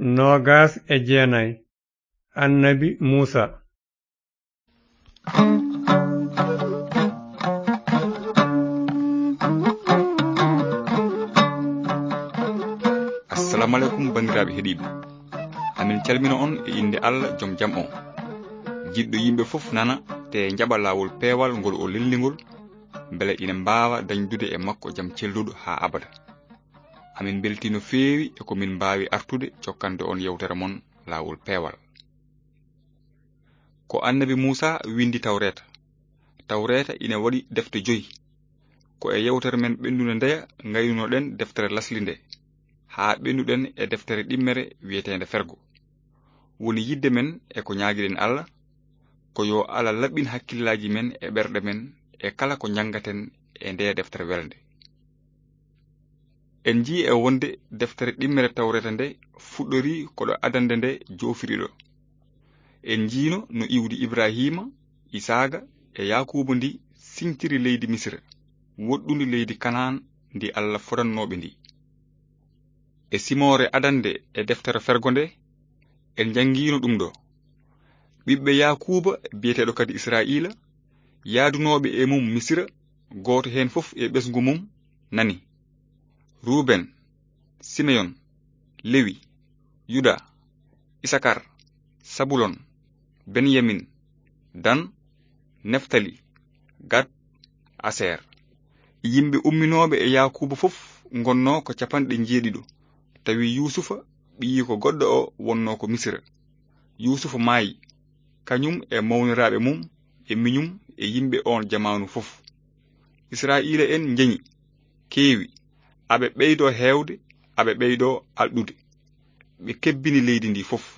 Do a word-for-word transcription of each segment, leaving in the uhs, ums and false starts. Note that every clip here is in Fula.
Noogas e jeenay Annabi Muusa. Assalamu alaikum bandiraɓe heɗiɓe. Amin calmina on e inde Allah joom jam on. Jiɗɗo yimɓe fof nana te jaɓa lawol peewal ngol o lellingol beele ina mbawa dañdude e makko jam celluɗo ha abada. Amin beltino feewi e ko min mbawi artude cokkande on yewtere mon lawol peewal. Ko Annabi Muusa windi Tawreta. Tawreta ina waɗi defte joyi. Ko e yewtere men ɓendude ndeya ngaynunoɗen deftere lasli nde. Ha ɓenduɗen e deftere ɗimmere wiyetende fergo. Woni yidde men e ko ñaagiɗen Allah, ko yo Allah laɓɓin hakkillaji men e ɓerɗe men e kala ko jangaten e nde deftere welde. En ji e wonde deftere ɗimmere Tawreta nde fuɗɗori koɗo adande nde jofiriɗo. En jiino no iwdi Ibrahima, Isaga e Yakubu ndi sintiri leydi Misra, woɗɗundi leydi Kanaan ndi Allah fodannoɓe ndi. E simore adande e deftere fergo nde en jangino ɗum ɗo. Ɓiɓɓe Yakuba biyeteɗo kadi Israila yaadunoɓe e mum Misra, goto hen fof e ɓesgu mum nani: Ruben, Simeon, Lewi, Yuda, Isakar, Sabulon, Benyamin, Dan, Neftali, Gad, Aser. Yimɓe umminoɓe e Yakuba fof gonno ko capanɗe jeeɗiɗo. Tawi Yusufa ɓiyi ko goɗɗo o wonno ko Misra. Yusufa maayi, kañum e mawniraɓe mum e miñum e yimɓe on jamanu fof. Israila en jeñi, keewi, aɓe ɓeydo heewde, aɓe ɓeydo alɗude. Ɓe kebbini leydi ndi fof.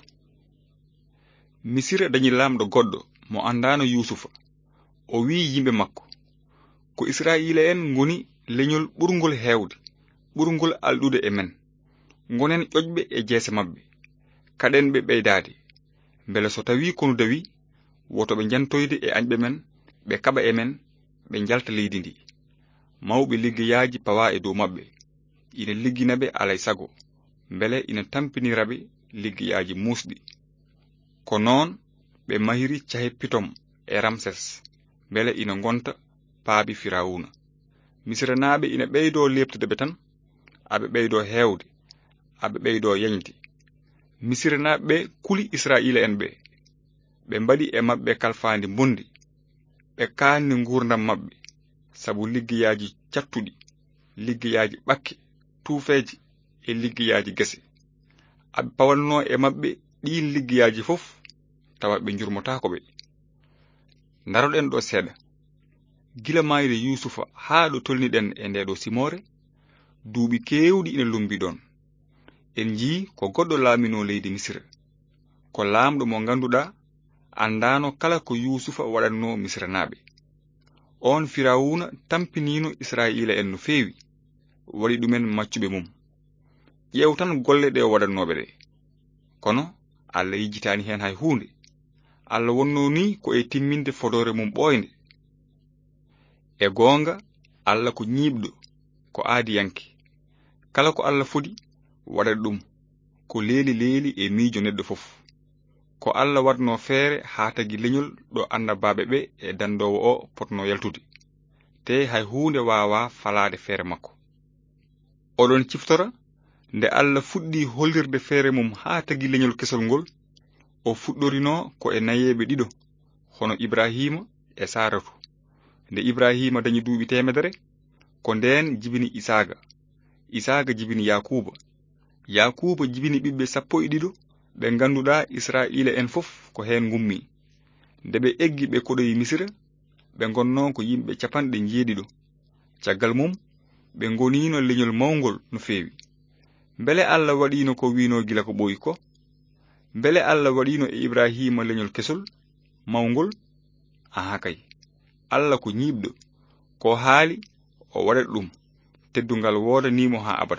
Misira dañi lamɗo goɗɗo mo andano Yusufa. O wi yimɓe makko: ko Israila en ngoni leñol ɓurgol heewde, ɓurgol alɗude e men. Ngonen ƴoƴɓe e jeese mabɓe, kaɗen ɓe ɓeydade, beele so tawi konu dawi, woto ɓe jantoyde e añɓe men, ɓe kaɓa e men, ɓe jalta leydi ndi. Mawɓe liggeyaji pawa e dow mabɓe, ina ligginaɓe alay sago, beele ina tampiniraɓe liggeyaji musɗi. Ko noon ɓe mahiri cahe Pitom e Ramses, beele ina gonta paabi Firawuna. Misranaɓe ina ɓeydo leptude ɓe tan, aɓe ɓeydo heewde, aɓe ɓeydo yeñde. Misranaɓe kuli Israila en ɓe, ɓe mbaɗi e mabɓe kalfandi bondi, ɓe kanni gurdam mabɓe, sabu liggeyaji cattuɗi, liggeyaji ɓakke, tuufeji e liggeyaji gese. Aɓe pawanno e mabɓe ɗin liggeyaji fof, tawa ɓe jurmotako ɓe. Daroɗen ɗo seeɗa. Gila mayde Yusufa haa ɗo tolniɗen e ndeɗo simore, duuɓi kewɗi ina lumbi ɗon. En jii ko goɗɗo laamino leydi Misra, ko laamɗo mo ganduɗa andano kala ko Yusufa waɗanno Misranaɓe. On Firawuna tampinino Israila en no feewi, waɗi ɗumen maccuɓe mum. Ƴeew tan golle ɗe waɗannoɓe ɗe. Kono Allah yijjitani hen hay hunde. Allah wonno ni ko e timminde fodore mum ɓoynde. E gonga, Allah ko ñiibɗo, ko aadiyanke. Kala ko Allah fodi waɗat ɗum, ko leeli leeli e miijo neɗɗo fof. Ko Allah watno feere haa tagi leñol ɗo annabaɓe ɓe e dandowo o potno yaltude, te hay hunde wawa falade feere makko. Oɗon ciftora, nde Allah fuɗɗi hollirde feere mum haa tagi leñol kesol ngol, o fuɗɗorino ko e nayeɓe ɗiɗo, hono Ibrahima e Saratu. Nde Ibrahima dañi duuɓi temedere, ko nden jibini Isaga. Isaga jibini Yakuba. Yakuba jibini ɓiɓɓe sappo e ɗiɗo, ɓe ganduɗa Israila en fof ko hen gummi. Nde ɓe eggi ɓe koɗoyi Misra, ɓe gonno ko yimɓe capanɗe jeeɗiɗo. Caggal mum, ɓe gonino leñol mawgol no feewi. Beele Allah waɗino ko wino gila ko ɓoyi ko? Beele Allah waɗino e Ibrahima leñol kesol, mawgol? Aha kay. Allah ko ñiibɗo, ko haali o waɗat ɗum, teddungal wodanimo ha abada.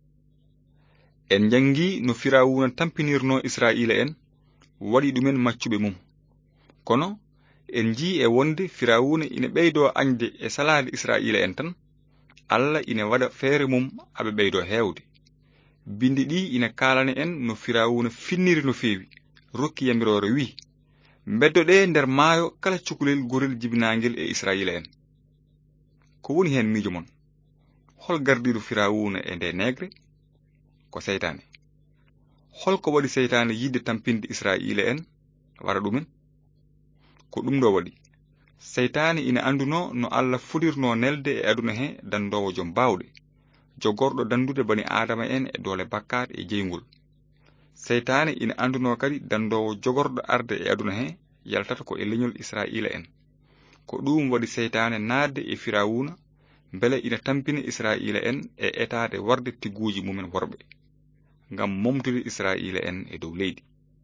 En jangi no Firawuna tampinirno Israila en, waɗi ɗumen maccuɓe mum. Kono en ji e wonde Firawuna ina ɓeydo añde e salade Israila en tan, Allah ina waɗa feere mum aɓe ɓeydo heewde. bindi ɗi ina kalane en no firawuna finniri no feewi rokki yamirore wi beddoɗe nder maayo kala cukalel gorel jibinagel e israila en ko woni hen miijo mon hol gardiɗo firawuna e nde negre ko seytane holko waɗi seytane yidde tampinde israila en wara ɗumen ko ɗum ɗo waɗi seytane ina anduno no Allah fuɗirno nelde e aduna he dandowo jom bawɗe jogorɗo dandude bani adama en e doole bakkat e jeygol seytane ina anduno kadi dandowo jogorɗo arde e aduna he yaltata ko e leñol israila en ko ɗum waɗi seytane naatde e firawuna bele ina tampina israila en e etade warde tiguji mumen worɓe ngam momtude israila en e dow leydi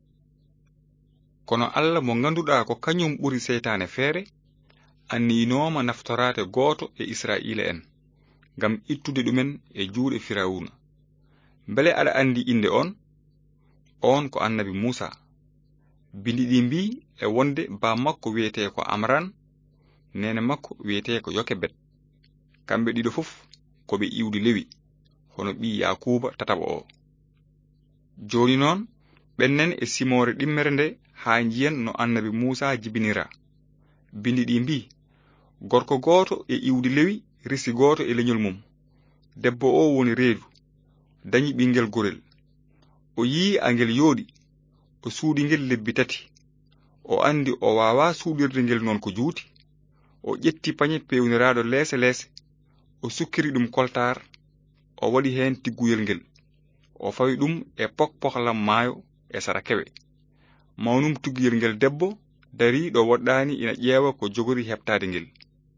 kono Allah mo ganduɗa ko kañum ɓuri seytane feere anninoma naftorade gooto e israila en ngam ittude ɗumen e juuɗe firawuna bele aɗa andi inde on on ko annabi Musa bindi ɗi mbi e wonde ba makko wiyete ko Amran nene makko wiyete ko Yokebed kamɓe ɗiɗo fof ko ɓe iwdi Lewi hono ɓi Yakuba tataɓo o joni noon ɓennen e simore ɗimmere nde ha jiyan no annabi Musa jibinira bindi ɗi mbi gorko gooto e iwdi Lewi risi gooto e leñol mum debbo o woni reedu dañi ɓingel gorel o yii angel yooɗi o suudi ngel lebbi tati o andi o wawa suudirde ngel noon ko juuti o ƴetti pañe pewniraɗo leese leese o sukkiri ɗum koltar o waɗi hen tigguyel ngel o fawi ɗum e pokpohlam maayo e sara kewe mawnum tigguyel ngel debbo dari ɗo woɗɗani ina ƴeewa ko jogori heɓtade ngel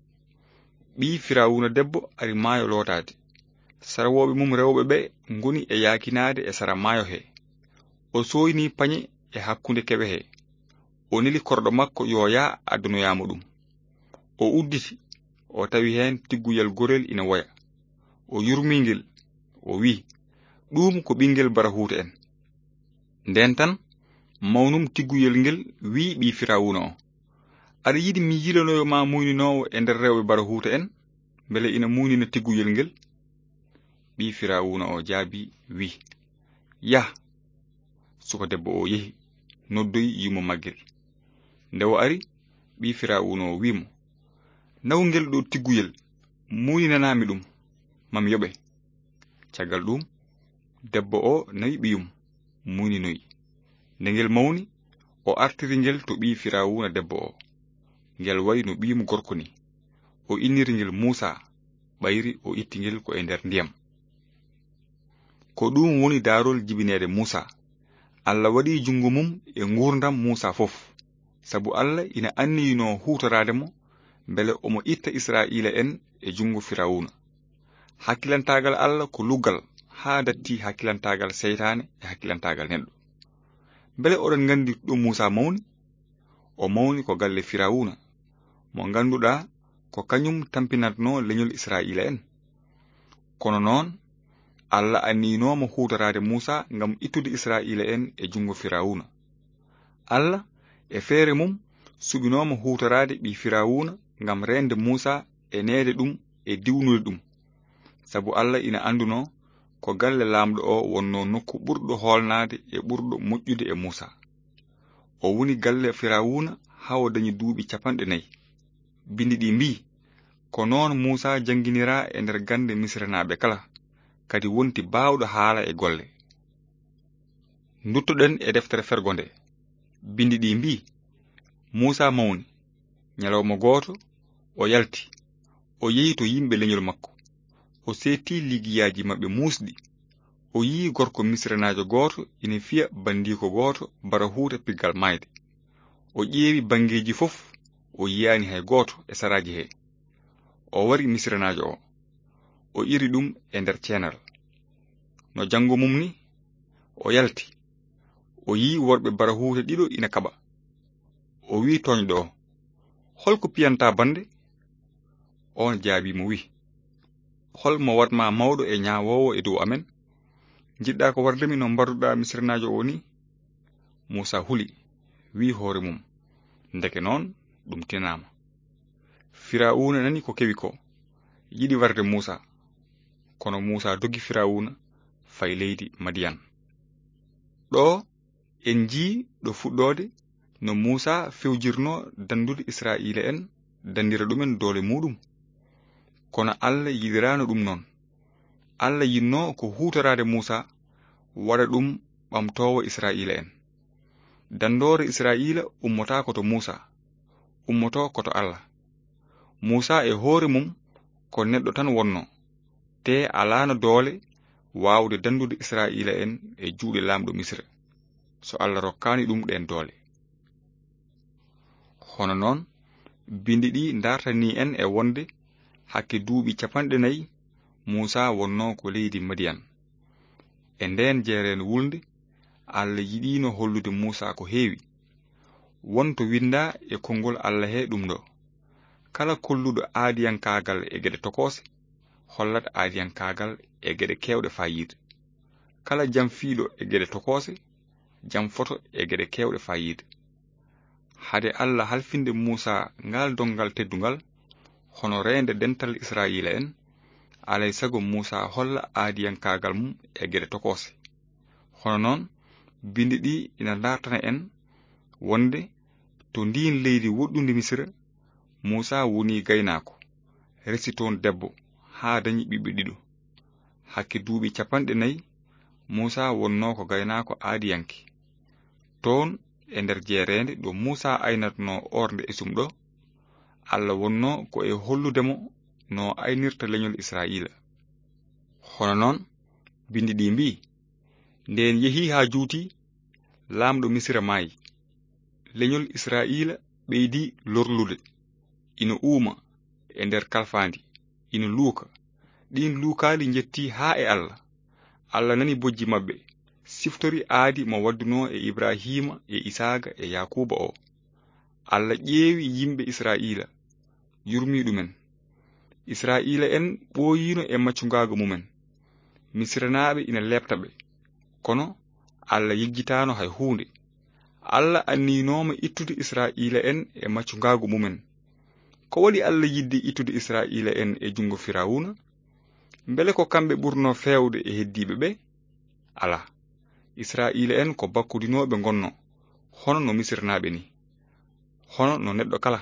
ɓi firawuna debbo ari maayo lootade sarawoɓe mum rewɓe ɓe ngoni e yakinade e sara maayo he o soyni pañe e hakkunde kewe he o neli korɗo makko yo ya addunoyamo ɗum o udditi o tawi hen tigguyel gorel ina woya o yurmi ngel o wi ɗum ko ɓingel barahuta en nden tan mawnum tigguyel ngel wi ɓi firawuna o aɗa yiɗi mi yilanoyo ma muyninowo e nder rewɓe barahuta en bele ina muynina tigguyel ngel ɓi firawuna o jaabi wi yah suko debbo o yehi noddoyi yimo maggel nde o ari ɓi firawuna o wimo naw ngel ɗo tigguyel muyninanami ɗum mam yoɓe caggal ɗum debbo o nawi ɓiyum muyninoyi nde ngel mawni o artiri ngel to ɓi firawuna debbo o ngel wayi no ɓiyum gorko ni o inniri ngel Musa ɓayri o itti ngel ko e nder ndiyam ko ɗum woni darol jibinede Musa Allah waɗi jungo mum e ngurdam Musa fof sabu Allah ina anniyino hutorade mo bele omo itta Israila en e jungo firawuna hakkilantagal Allah ko luggal ha datti hakkilantagal seytane e hakkilantagal neɗɗo bele oɗon gandi ɗo Musa mawni o mawni ko galle firawuna mo ganduɗa ko kañum tampinatno leñol Israila en kono noon Allah anninoma hutorade Musa ngam ittude Israila en e jungo firawuna Allah e feere mum suɓinoma hutorade ɓi firawuna ngam rende Musa e nede ɗum e diwnude ɗum sabu Allah ina anduno ko galle lamɗo o wonno nokku ɓurɗo holnade e ɓurɗo moƴƴude e Musa o woni galle firawuna ha o dañi duuɓi capanɗe nayyi bindi ɗi mbi ko noon Musa janginira e nder gande misranaɓe kala kadi wonti bawɗo haala e golle duttoɗen e deftere fergonde bindi ɗi mbi Musa mawni nyalawma gooto o yalti o yehi to yimɓe leñol makko o seeti ligiyaji maɓɓe musɗi o yi gorko misranajo gooto ina fiya bandiko gooto bara huuta piggal mayde o ƴeewi bangeji fof o yiyani hay gooto e saraji he o wari misranajo o o iri ɗum e nder ceenal no jango mum ni o yalti o yi worɓe bara huuta ɗiɗo ina kaɓa o wi toñɗo o holko piyanta bande on jaabimo wi hol mo watma mawɗo e ñaawowo e dow amen jiɗɗa ko wardemi no mbarduɗa misranajo o ni Musa huli wi hoore mum ndeke noon ɗum tinama firawuna nani ko kewi ko yiɗi warde Musa kono Musa doggi firawuna fay leydi Madiyan. ɗo en jii ɗo fuɗɗode no Musa fewjirno dandude Israila en dandira ɗumen doole muɗum. Kono Allah yiɗirano ɗum noon. Allah yinno ko hutorade Musa waɗa ɗum ɓamtowo Israila en. Dandore Israila ummota koto Musa, ummoto koto Allah. Musa e hoore mum ko neɗɗo tan wonno, te alano doole wawde dandude Israila en e juuɗe lamɗo Misra, so Allah rokkani ɗum ɗen doole. Hono noon bindi ɗi dartani en e wonde hakke duuɓi capanɗe nayi Musa wonno ko leydi Madiyan. E nden jeeren wulnde Allah yiɗino hollude Musa ko heewi. Wonto winda e konngol Allah he ɗum ɗo: kala kolluɗo aadiyankagal e geɗe tokose hollat aadiyankagal e geɗe kewɗe fayida. Kala jamfiiɗo e geɗe tokose jamfoto e geɗe kewɗe fayida. Hade Allah halfinde Musa ngal dongal teddungal hono reende dental Israila en, alay sago Musa holla aadiyankagal mum e geɗe tokose. Hono noon bindi ɗi ina dartana en wonde to ndin leydi woɗɗundi Misra, Musa woni gaynako, resi toon debbo haa dañi ɓiɓɓe ɗiɗo. Hakke duuɓi capanɗe nayi Musa wonno ko gaynako aadiyanke. Toon e nder jeerende ɗo Musa aynatno orde esum ɗo, Allah wonno ko e holludemo no aynirta leñol Israila. Hono noon bindi ɗi mbi: nden yehi ha juuti, lamɗo Misra maayi. Leñol Israila ɓeydi lorlude, ina uuma e nder kalfandi, ina luuka. Ɗin luukaali jetti ha e Allah. Allah nani bojji mabɓe, siftori aadi mo wadduno e Ibrahima e Isaaga e Yakuba o. Allah ƴeewi yimɓe Israila, yurmi ɗumen. Israila en ɓooyino e maccungaago mumen. Misranaaɓe ina lepta ɓe, kono Allah yejjitano hay huunde. Allah anninoma ittude Israila en e maccungaago mumen. Ko waɗi Allah yiddi ittude Israila en e jungo Firawuna? Mbele ko kamɓe ɓurno fewde e heddiɓe ɓe? Ala, Israila en ko bakkudinoɓe gonno, hono no Misranaaɓe ni, hono no neɗɗo kala.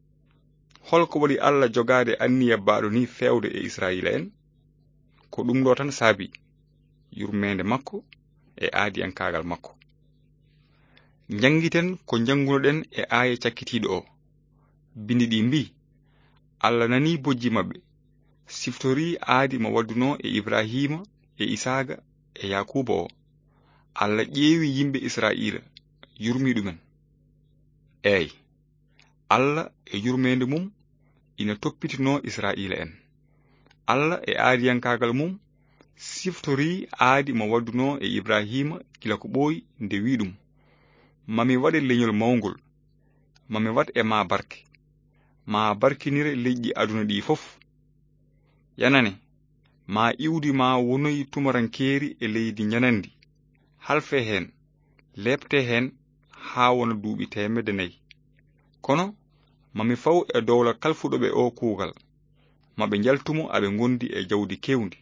Holko waɗi Allah jogade anniya baɗo ni fewde e Israila en? Ko ɗum ɗo tan saabi yurmede makko e aadiyankagal makko. Jangiten ko jangunoɗen e aaya cakkitiɗo o. Bindi ɗi mbi: Allah nani bojji mabɓe, siftori aadi mo wadduno e Ibrahima e Isaaga e Yakuba o. Allah ƴeewi yimɓe Israila, yurmi ɗumen. Eyi, Allah e yurmede mum ina toppitino Israila en. Allah e aadiyankagal mum siftori aadi mo wadduno e Ibrahima kila ko ɓooyi nde wi ɗum: mami waɗe leñol mawgol, mami wat e ma barke, ma barkinire leƴƴi aduna ɗi fof. Yanane, ma iwdi ma wonoyi tumarankeeri e leydi nyanandi, halfe hen, lepte hen ha wona duuɓi temedde nayi. Kono mami faw e dowla kalfuɗoɓe o kuugal, maɓe jaltumo aɓe gondi e jawdi kewndi.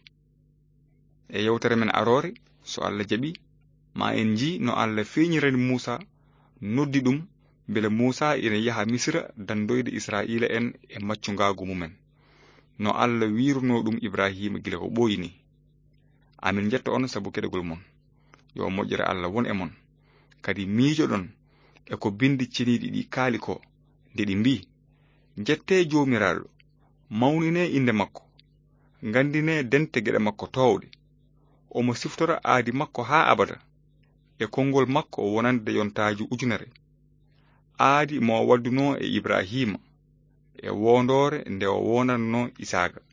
E yewtere men arore, so Allah jaɓi, ma en ji no Allah feeñirani Musa, noddi ɗum bele Musa ina yaha Misra dandoyde Israila en e maccungaagu mumen, no Allah wiruno ɗum Ibrahima gila ko ɓooyi ni. Amin jetta on sabu keɗogol mon. Yo moƴƴere Allah won e mon, kadi miijoɗon e ko bindi ceniɗi ɗi kaali ko, nde ɗi mbi: jette joomiraɗo, mawnine inde makko, ngandine dente geɗe makko towɗe, omo siftora aadi makko ha abada, e konngol makko wonande yontaji ujunere. Aadi mo wadduno e Ibrahima, e wondore nde o wonanno Isaaga.